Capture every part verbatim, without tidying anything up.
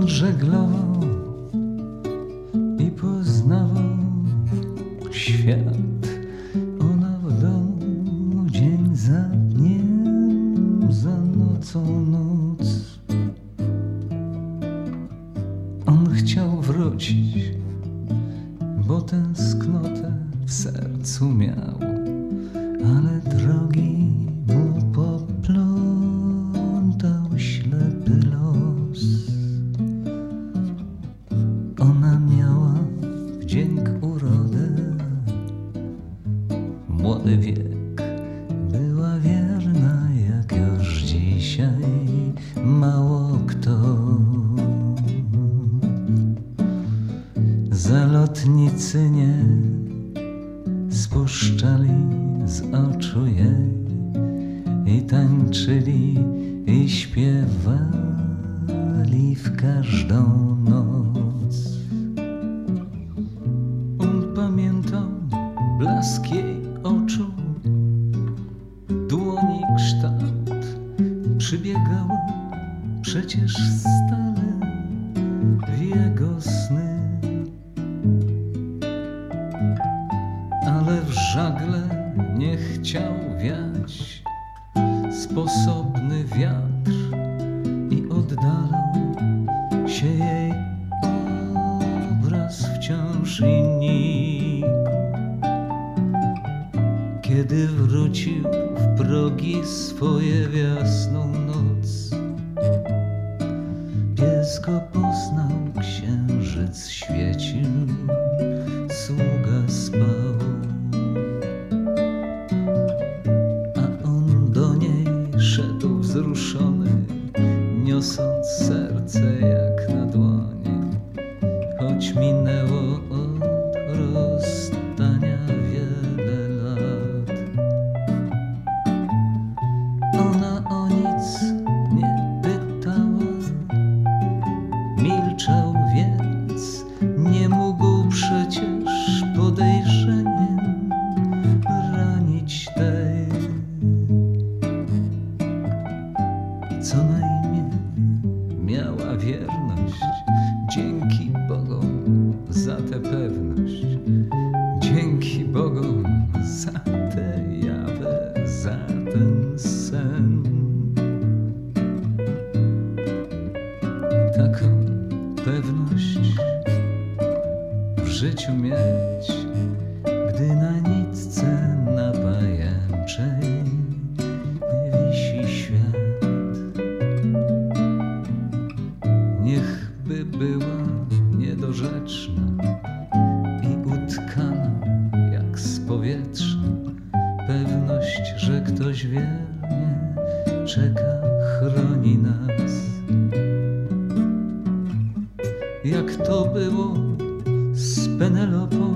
On żeglował i poznawał świat. Ona w domu dzień za dniem, za nocą noc. On chciał wrócić, bo tęsknotę w sercu miał, ale drogi mu poplątał ślepy los. Ona miała wdzięk urodę, młody wiek, była wierna jak już dzisiaj mało kto. Zalotnicy nie spuszczali z oczu jej i tańczyli i śpiewali w każdą noc. On pamiętał blask jej oczu, dłoni kształt, przybiegała przecież stale w jego sny. Ale w żagle nie chciał wiać sposobny wiatr i oddalał się jej obraz wciąż i nikł. Kiedy wrócił w progi swoje w jasną noc, pies go poznał, księżyc świecił, sługa spał. Szedł wzruszony, niosąc serce jak na dłoni, choć minęło od rozstania wiele lat. Ona o nic nie pytała, milczał więc, nie mógł przecież podejrzeniem ranić tej, co na imię miała wierność. Dzięki Bogom za tę pewność, dzięki Bogom za tę jawę, za ten sen. Taką pewność w życiu mieć, gdy na nitce napajęczej wisi świat. Niechby była niedorzeczna i utkana jak z powietrza, pewność, że ktoś wiernie czeka, chroni nas. Jak to było z Penelopą,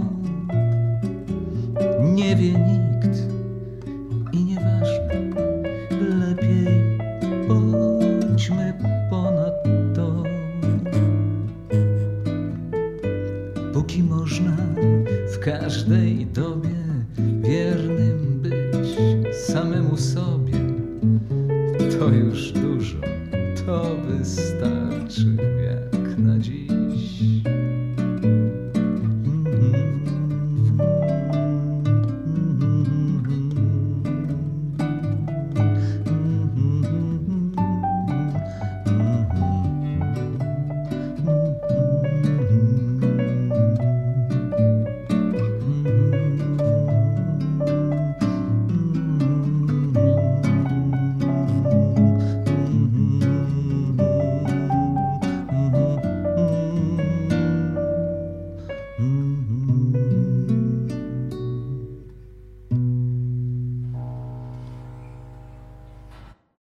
nie wie nikt i nieważne, lepiej bądźmy ponad to. Póki można w każdej dobie wiernym być samemu sobie, to już dużo, to wystarczy jak na dziś.